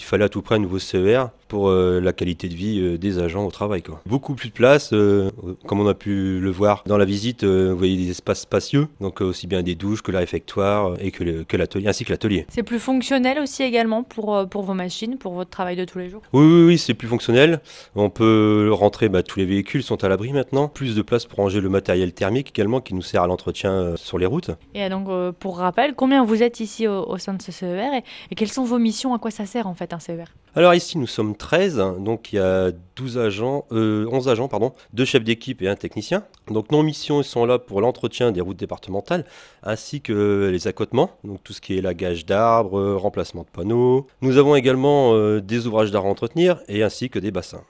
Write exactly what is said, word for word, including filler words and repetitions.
fallait à tout près un nouveau C E R pour euh, la qualité de vie euh, des agents au travail, quoi. Beaucoup plus de place, euh, comme on a pu le voir dans la visite, euh, vous voyez des espaces spacieux, donc euh, aussi bien des douches que le réfectoire et que, le, que l'atelier, ainsi que l'atelier. C'est plus fonctionnel aussi également pour, euh, pour vos machines, pour votre travail de tous les jours? Oui, oui, oui, c'est plus fonctionnel. On peut rentrer, bah, tous les véhicules sont à l'abri maintenant. Plus de place pour ranger le matériel thermique également qui nous sert à l'entretien euh, sur les routes. Et donc, euh, pour rappel, combien vous êtes ici au, au sein de ce C E R et, et quelles sont vos missions? À quoi ça sert en fait un C E R? Alors ici nous sommes treize, donc il y a douze agents, euh, onze agents, pardon, deux chefs d'équipe et un technicien. Donc nos missions sont là pour l'entretien des routes départementales ainsi que les accotements, donc tout ce qui est lagage d'arbres, euh, remplacement de panneaux. Nous avons également euh, des ouvrages d'art à entretenir et ainsi que des bassins.